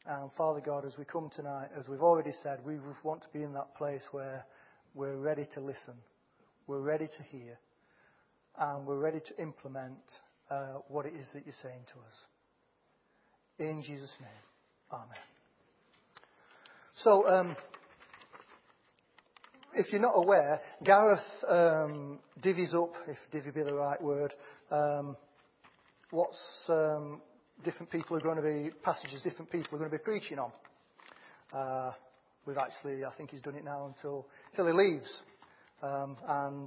And Father God, as we come tonight, as we've already said, we want to be in that place where we're ready to listen, we're ready to hear, and we're ready to implement what it is that you're saying to us. In Jesus' name, amen. So, if you're not aware, Gareth divvies up, if divvy be the right word, what's different people are going to be, passages different people are going to be preaching on. We've actually, I think he's done it now until he leaves. And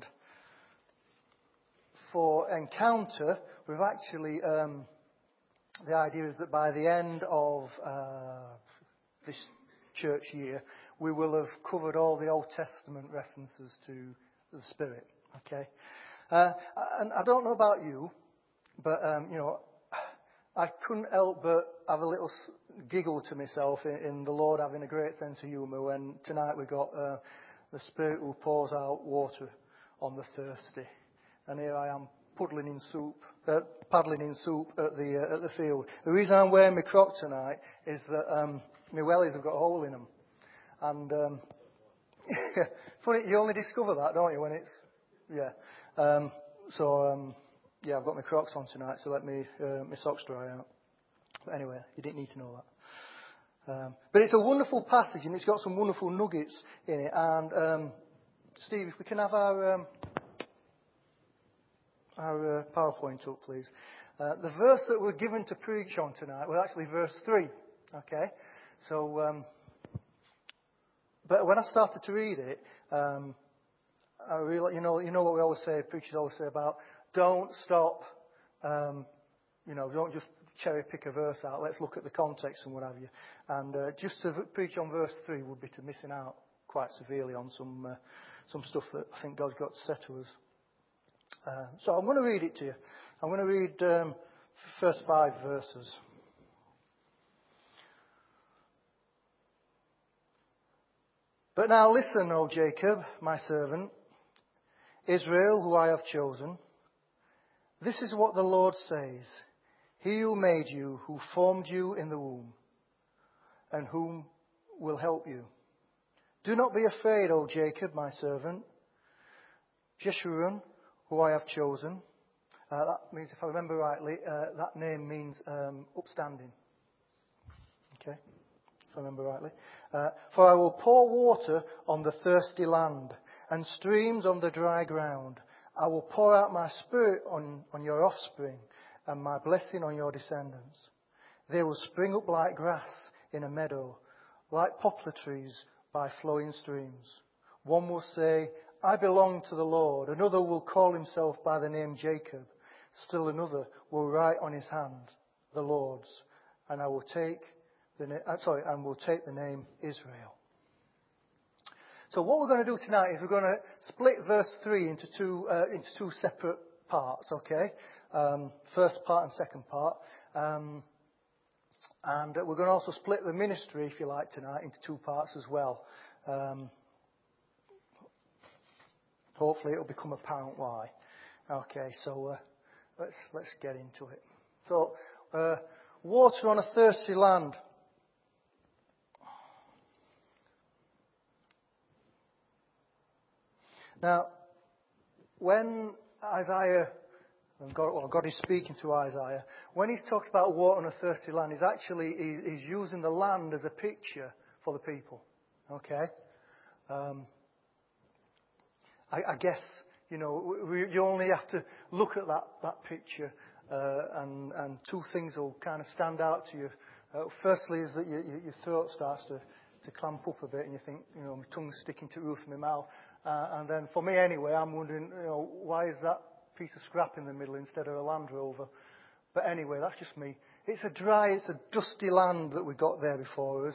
for Encounter, we've actually, the idea is that by the end of this church year, we will have covered all the Old Testament references to the Spirit. Okay? And I don't know about you, but, I couldn't help but have a little giggle to myself in the Lord having a great sense of humour when tonight we got the Spirit who pours out water on the thirsty. And here I am paddling in soup at the field. The reason I'm wearing my Crocs tonight is that my wellies have got a hole in them. And funny, you only discover that, don't you, when it's... Yeah. Yeah, I've got my Crocs on tonight, so let my socks dry out. But anyway, you didn't need to know that. But it's a wonderful passage, and it's got some wonderful nuggets in it. And Steve, if we can have our PowerPoint up, please. The verse that we're given to preach on tonight was actually verse 3. Okay, so but when I started to read it, I realized, you know what we always say, preachers always say about. Don't stop, don't just cherry pick a verse out. Let's look at the context and what have you. And just to preach on verse 3 would be to missing out quite severely on some stuff that I think God's got to say to us. So I'm going to read it to you. I'm going to read the first 5 verses. But now listen, O Jacob, my servant, Israel, who I have chosen. This is what the Lord says, He who made you, who formed you in the womb, and whom will help you. Do not be afraid, O Jacob, my servant. Jeshurun, who I have chosen. That means, if I remember rightly, that name means upstanding. Okay, if I remember rightly. For I will pour water on the thirsty land, and streams on the dry ground. I will pour out my Spirit on your offspring, and my blessing on your descendants. They will spring up like grass in a meadow, like poplar trees by flowing streams. One will say, I belong to the Lord. Another will call himself by the name Jacob. Still another will write on his hand, the Lord's, and will take the name Israel. So what we're going to do tonight is we're going to split verse 3 into two separate parts, okay? First part and second part. And we're going to also split the ministry, if you like, tonight into 2 parts as well. Hopefully it'll become apparent why. Okay, so let's get into it. So, water on a thirsty land. Now, when Isaiah, God is speaking to Isaiah, when he's talking about water on a thirsty land, he's using the land as a picture for the people. Okay? I guess, you only have to look at that picture, and 2 things will kind of stand out to you. Firstly is that your throat starts to clamp up a bit, and you think, my tongue's sticking to the roof of my mouth. And then for me anyway, I'm wondering, why is that piece of scrap in the middle instead of a Land Rover? But anyway, that's just me. It's a dusty land that we've got there before us.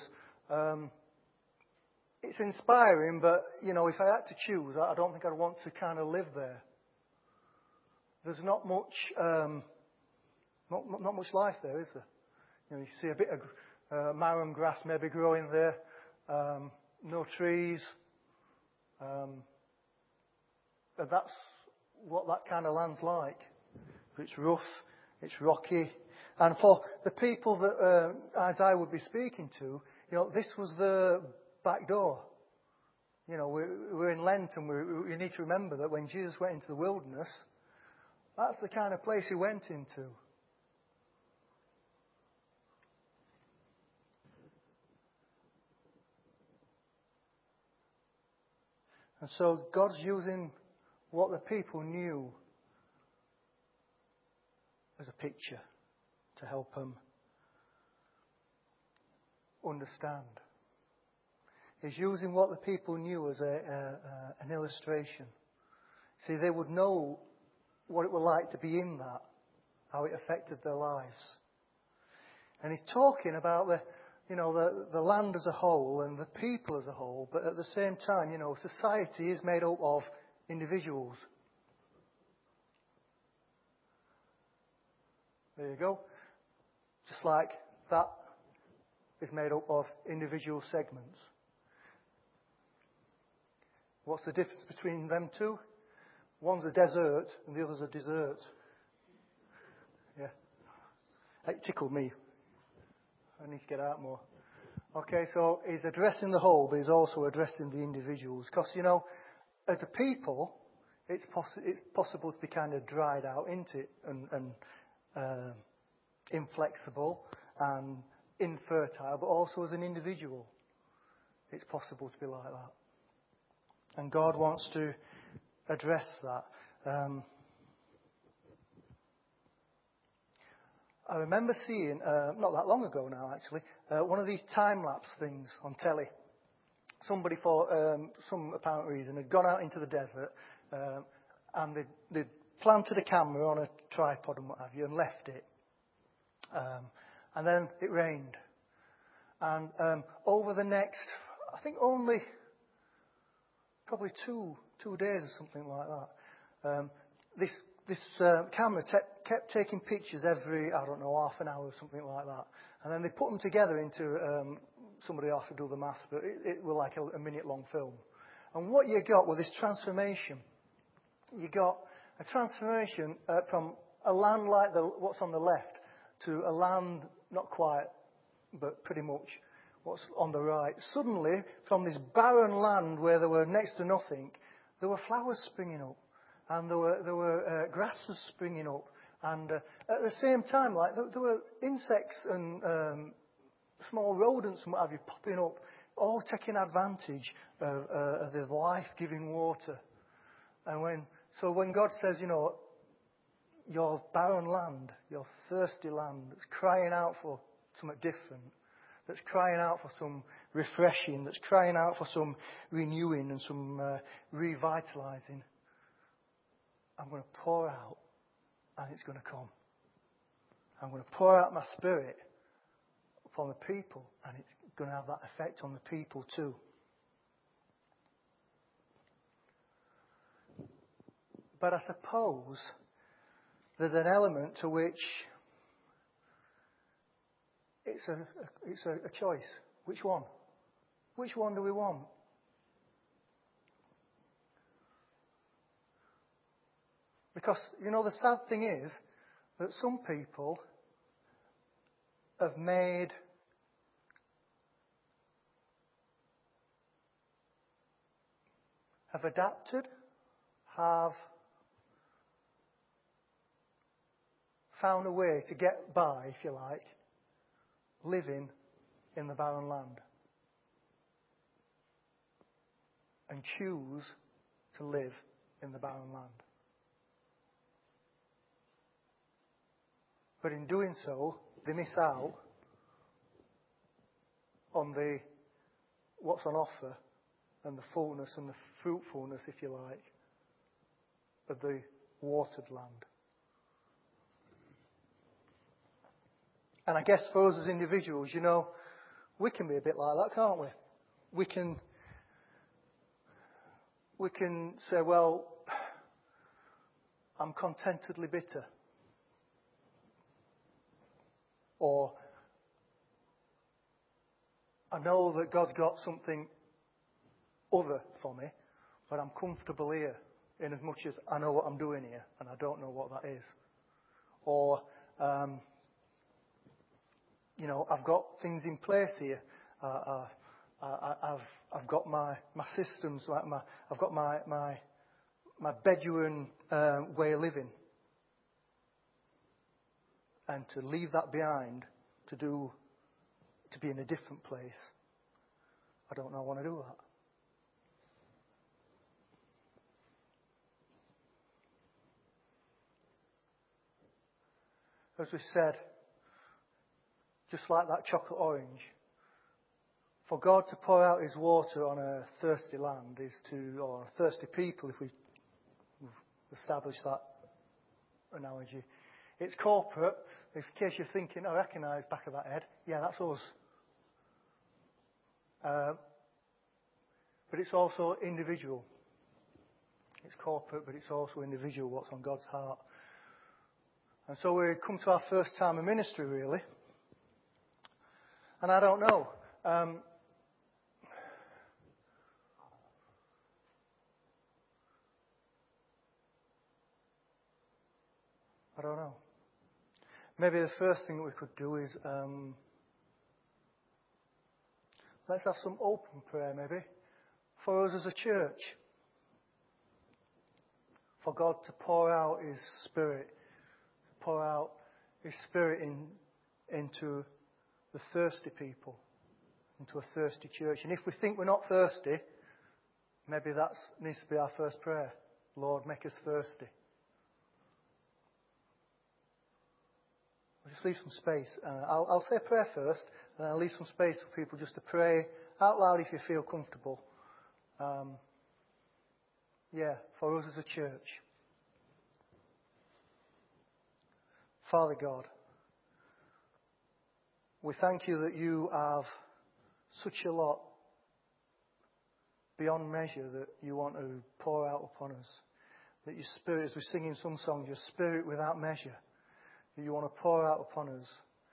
It's inspiring, but, if I had to choose, I don't think I'd want to kind of live there. There's not much life there, is there? You see a bit of marram grass maybe growing there, no trees. And that's what that kind of land's like. It's rough, it's rocky, And for the people that Isaiah would be speaking to, this was the back door. We're in Lent, and we need to remember that when Jesus went into the wilderness, that's the kind of place he went into. And so God's using what the people knew as a picture to help them understand. He's using what the people knew as an illustration. See, they would know what it was like to be in that, how it affected their lives. And he's talking about the land as a whole and the people as a whole, but at the same time, society is made up of individuals. There you go. Just like that is made up of individual segments. What's the difference between them two? One's a desert and the other's a dessert. Yeah. It tickled me. I need to get out more. Okay, so he's addressing the whole, but he's also addressing the individuals. Because, as a people, it's possible to be kind of dried out, isn't it? And inflexible and infertile, but also as an individual, it's possible to be like that. And God wants to address that. I remember seeing, not that long ago now actually, one of these time-lapse things on telly. Somebody, for some apparent reason, had gone out into the desert and they'd planted a camera on a tripod and what have you and left it. And then it rained. And over the next, I think only probably two days or something like that, this camera kept taking pictures every, half an hour or something like that. And then they put them together into, somebody else would do the maths, but it was like a minute-long film. And what you got was this transformation. You got a transformation from a land like what's on the left to a land, not quite, but pretty much what's on the right. Suddenly, from this barren land where there were next to nothing, there were flowers springing up. And there were grasses springing up. And at the same time, there were insects and small rodents and what have you popping up, all taking advantage of the life-giving water. And when God says, your barren land, your thirsty land, that's crying out for something different, that's crying out for some refreshing, that's crying out for some renewing and some revitalizing, I'm going to pour out, and it's going to come. I'm going to pour out my Spirit upon the people, and it's going to have that effect on the people too. But I suppose there's an element to which it's a choice. Which one? Which one do we want? Because, the sad thing is that some people have adapted, have found a way to get by, if you like, living in the barren land. And choose to live in the barren land. But in doing so, they miss out on what's on offer and the fullness and the fruitfulness, if you like, of the watered land. And I guess for us as individuals, we can be a bit like that, can't we? We can say, well, I'm contentedly bitter. Or, I know that God's got something other for me, but I'm comfortable here in as much as I know what I'm doing here and I don't know what that is. Or, I've got things in place here. I've got my systems, I've got my Bedouin way of living. And to leave that behind, to be in a different place, I don't know I want to do that. As we said, just like that chocolate orange, for God to pour out his water on a thirsty land or thirsty people, if we establish that analogy. It's corporate. In case you're thinking, I recognise back of that head. Yeah, that's us. But it's also individual. It's corporate, but it's also individual, what's on God's heart. And so we come to our first time of ministry, really. And I don't know. I don't know. Maybe the first thing we could do is let's have some open prayer, maybe, for us as a church. For God to pour out his Spirit, into the thirsty people, into a thirsty church. And if we think we're not thirsty, maybe that needs to be our first prayer. Lord, make us thirsty. We'll just leave some space. I'll say a prayer first, and I'll leave some space for people just to pray out loud if you feel comfortable. For us as a church. Father God, we thank you that you have such a lot beyond measure that you want to pour out upon us. That your Spirit, as we sing in some songs, your Spirit without measure, that you want to pour out upon us.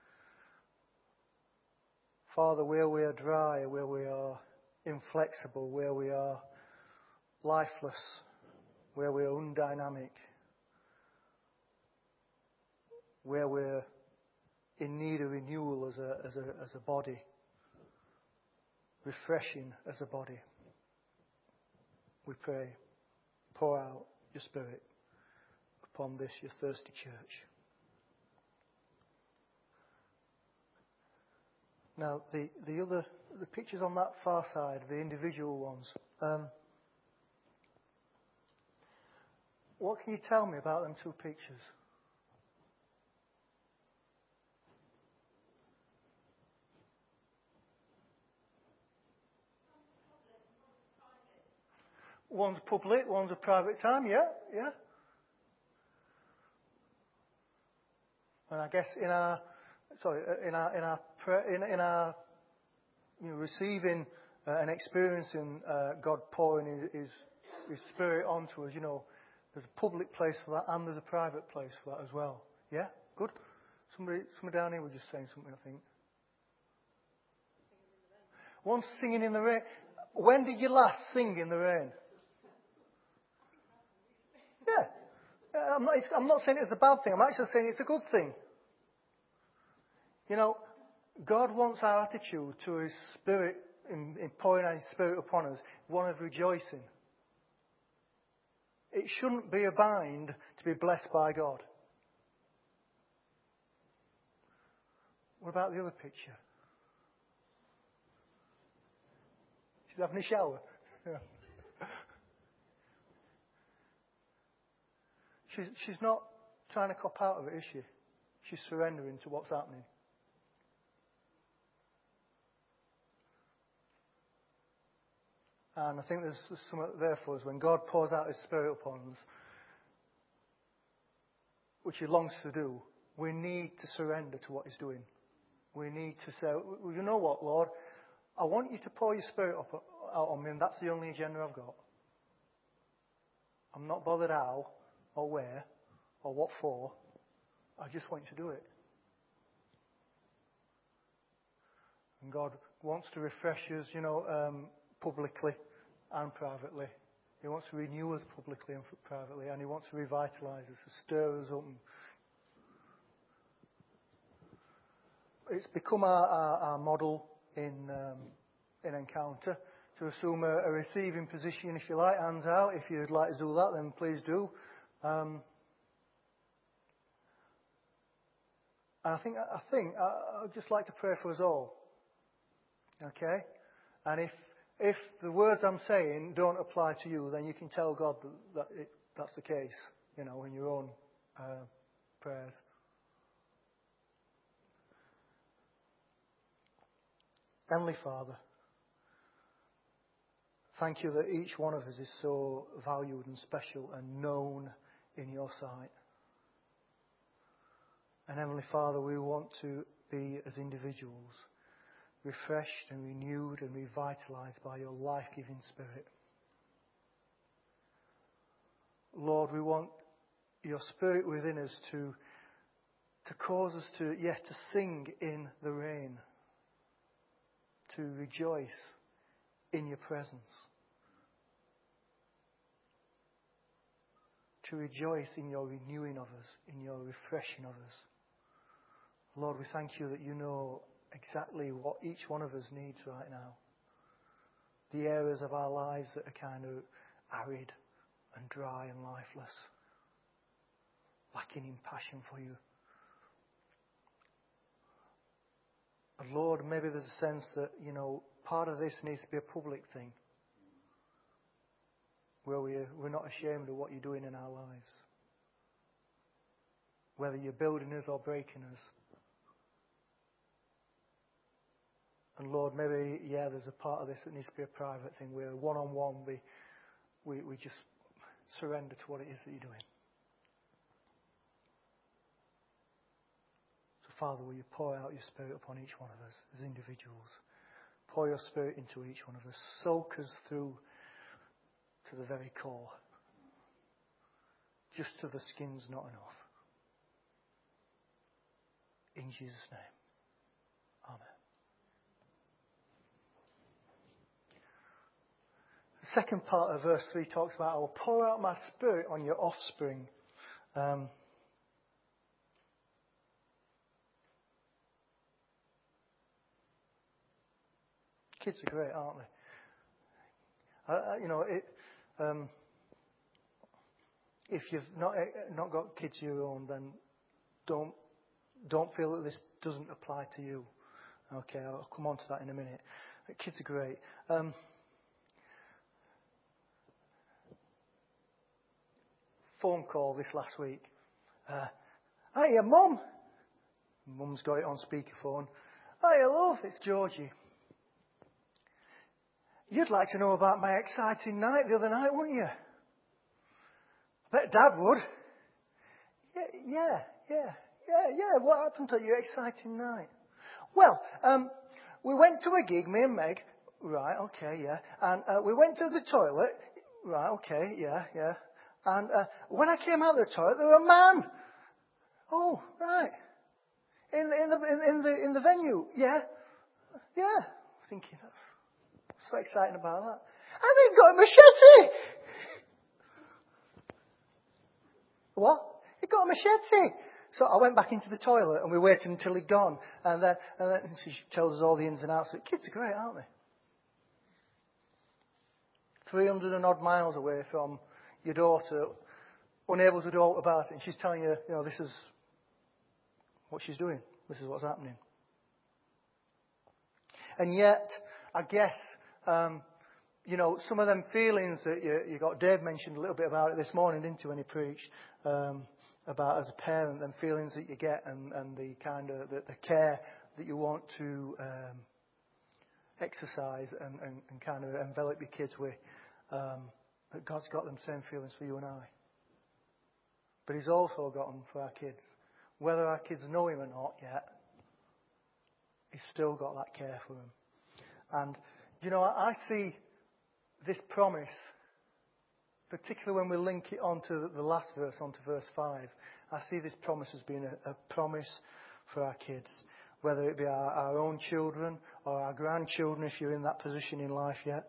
Father, where we are dry, where we are inflexible, where we are lifeless, where we are undynamic, where we're in need of renewal as a body, refreshing as a body. We pray, pour out your Spirit upon this, your thirsty church. Now, the pictures on that far side, the individual ones, what can you tell me about them two pictures? One's public, one's a private time, yeah. And I guess in our receiving and experiencing God pouring His Spirit onto us, there's a public place for that and there's a private place for that as well. Yeah, good. Somebody down here was just saying something, I think. One's singing in the rain. When did you last sing in the rain? Yeah. I'm not saying it's a bad thing. I'm actually saying it's a good thing. God wants our attitude to His Spirit, in pouring out His Spirit upon us, one of rejoicing. It shouldn't be a bind to be blessed by God. What about the other picture? She's having a shower. Yeah. She's not trying to cop out of it, is she? She's surrendering to what's happening. And I think there's something there for us. When God pours out His Spirit upon us, which He longs to do, we need to surrender to what He's doing. We need to say, well, you know what, Lord? I want you to pour your Spirit out on me, and that's the only agenda I've got. I'm not bothered how, or where, or what for. I just want you to do it. And God wants to refresh us, publicly and privately. He wants to renew us publicly and privately, and He wants to revitalise us, to stir us up. it's become our model in Encounter to assume a receiving position, if you like, hands out. If you'd like to do that, then please do. And I think I'd just like to pray for us all. Okay? And if the words I'm saying don't apply to you, then you can tell God that's the case, in your own prayers. Heavenly Father, thank you that each one of us is so valued and special and known in your sight. And Heavenly Father, we want to be, as individuals, refreshed and renewed and revitalized by your life-giving Spirit. Lord, we want your Spirit within us to cause us to sing in the rain, to rejoice in your presence, to rejoice in your renewing of us, in your refreshing of us. Lord, we thank you that you know exactly what each one of us needs right now. The areas of our lives that are kind of arid and dry and lifeless, lacking in passion for you. And Lord, maybe there's a sense that, part of this needs to be a public thing, where we're not ashamed of what you're doing in our lives, whether you're building us or breaking us. And Lord, maybe, there's a part of this that needs to be a private thing, where one-on-one we just surrender to what it is that you're doing. So Father, will you pour out your Spirit upon each one of us as individuals? Pour your Spirit into each one of us. Soak us through to the very core. Just to the skin's not enough. In Jesus' name. Amen. The second part of verse 3 talks about, I will pour out my Spirit on your offspring. Kids are great, aren't they? If you've not got kids of your own, then don't feel that this doesn't apply to you. Okay, I'll come on to that in a minute. Kids are great. Phone call this last week. Hiya, Mum. Mum's got it on speakerphone. Hiya, love, it's Georgie. You'd like to know about my exciting night the other night, wouldn't you? I bet Dad would. Yeah. What happened at your exciting night? Well, we went to a gig, me and Meg. Right, okay, yeah. And we went to the toilet. Right, okay, yeah. And when I came out of the toilet, there was a man. Oh, right. In the venue, yeah. Thinking that's so exciting about that. And he got a machete. What? He got a machete. So I went back into the toilet and we waited until he'd gone. And then she tells us all the ins and outs. Kids are great, aren't they? 300 and odd miles away from your daughter, unable to do aught about it. And she's telling you, this is what she's doing. This is what's happening. And yet, I guess, some of them feelings that you got, Dave mentioned a little bit about it this morning, didn't he, when he preached, about as a parent, them feelings that you get and the kind of the care that you want to exercise and kind of envelop your kids with. That God's got them same feelings for you and I. But He's also got them for our kids. Whether our kids know Him or not yet, He's still got that care for them. And, I see this promise, particularly when we link it onto the last verse, onto verse 5. I see this promise as being a promise for our kids. Whether it be our own children or our grandchildren, if you're in that position in life yet.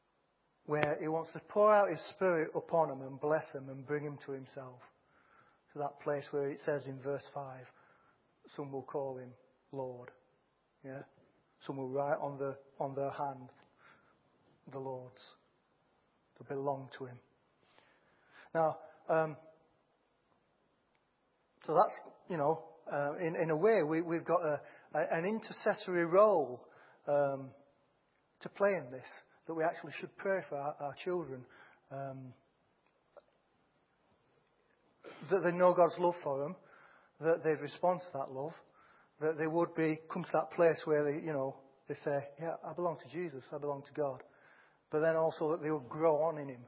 Where He wants to pour out His Spirit upon them and bless them and bring them to Himself. to that place where it says in verse 5, some will call him Lord. Yeah? Some will write on their hand, the Lord's. They belong to him. Now, so that's, in a way, we've got an intercessory role to play in this, that we actually should pray for our children, that they know God's love for them, that they'd respond to that love, that they would come to that place where they say, yeah, I belong to Jesus, I belong to God. But then also that they will grow on in him,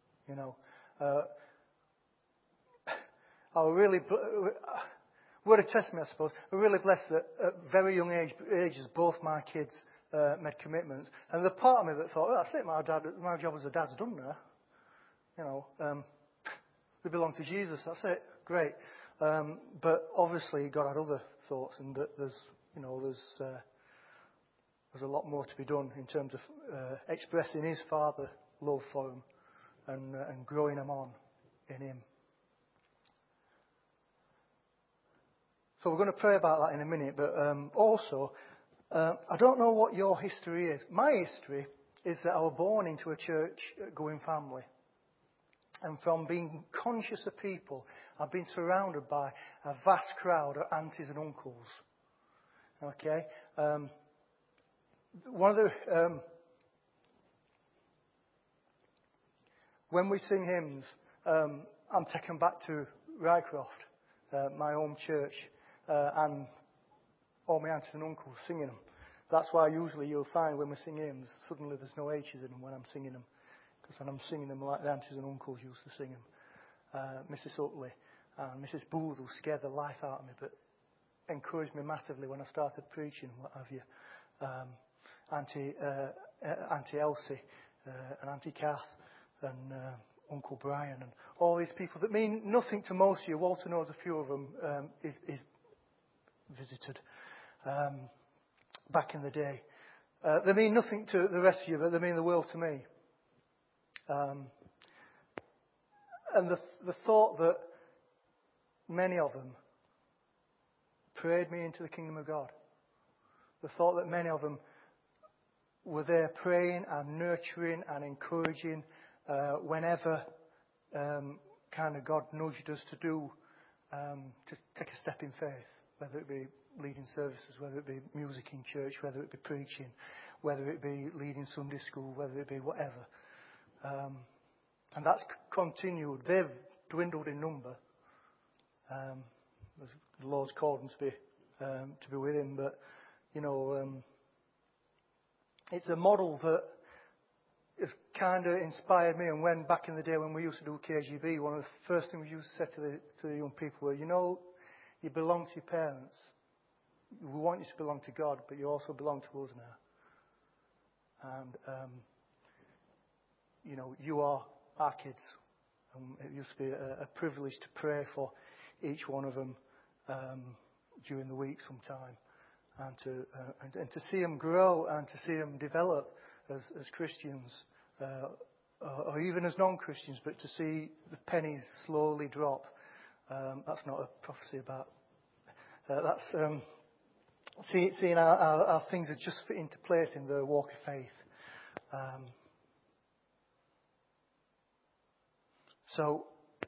word of testimony, I suppose. We're really blessed that at very young ages, both my kids made commitments. And the part of me that thought, that's it, my job as a dad's done now. We belong to Jesus, that's it, great. But obviously God had other thoughts, and that there's a lot more to be done in terms of expressing his Father love for them and growing them on in him. So we're going to pray about that in a minute, but also, I don't know what your history is. My history is that I was born into a church-going family. And from being conscious of people, I've been surrounded by a vast crowd of aunties and uncles. Okay? When we sing hymns, I'm taken back to Rycroft, my home church, and all my aunties and uncles singing them. That's why usually you'll find when we sing hymns, suddenly there's no H's in them when I'm singing them. Because when I'm singing them like the aunties and uncles used to sing them. Mrs. Utley and Mrs. Booth will scare the life out of me, but encouraged me massively when I started preaching, what have you. Auntie Elsie and Auntie Kath and Uncle Brian and all these people that mean nothing to most of you. Walter knows a few of them. Is visited back in the day. They mean nothing to the rest of you, but they mean the world to me. And the thought that many of them prayed me into the kingdom of God. The thought that many of them were there praying and nurturing and encouraging whenever kind of God nudged us to take a step in faith, whether it be leading services, whether it be music in church, whether it be preaching, whether it be leading Sunday school, whether it be whatever. And that's continued. They've dwindled in number. The Lord's called them to be with him, but it's a model that has kind of inspired me. And when back in the day when we used to do KGB, one of the first things we used to say to the young people were, you belong to your parents. We want you to belong to God, but you also belong to us now. And you are our kids. It used to be a privilege to pray for each one of them during the week sometime, and to see them grow and to see them develop as Christians, or even as non-Christians, but to see the pennies slowly drop. That's not a prophecy about. That's seeing how things are just fit into place in the walk of faith. So,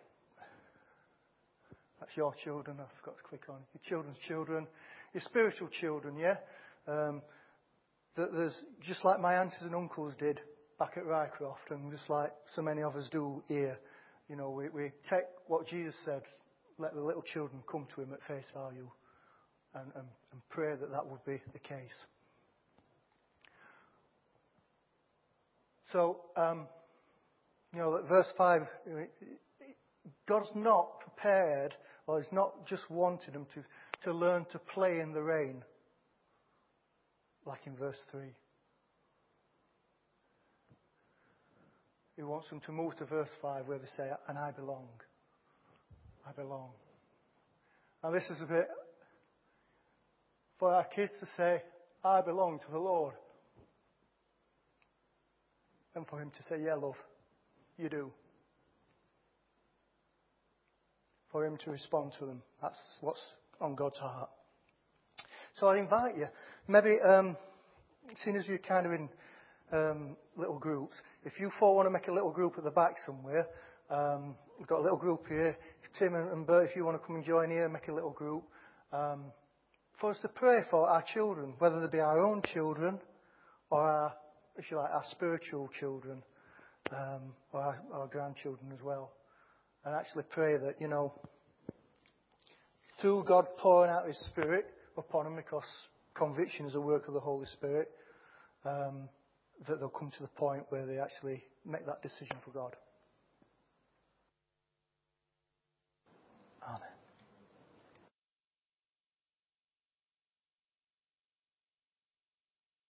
that's your children. I forgot to click on your children's children, your spiritual children. Yeah, there's just like my aunties and uncles did back at Rycroft, and just like so many of us do here. We take what Jesus said, let the little children come to him at face value, and pray that would be the case. So, verse 5, God's not prepared, or He's not just wanted them to learn to play in the rain, like in verse 3. He wants them to move to verse 5 where they say, and I belong. I belong. Now this is a bit for our kids to say, I belong to the Lord. And for him to say, yeah, love, you do. for him to respond to them. That's what's on God's heart. So I invite you, maybe, seeing as you're kind of in little groups, if you four want to make a little group at the back somewhere, we've got a little group here. If Tim and Bert, if you want to come and join here, make a little group. For us to pray for our children, whether they be our own children or our, if you like, our spiritual children, or our grandchildren as well. And actually pray that, through God pouring out His Spirit upon them, because conviction is a work of the Holy Spirit, that they'll come to the point where they actually make that decision for God.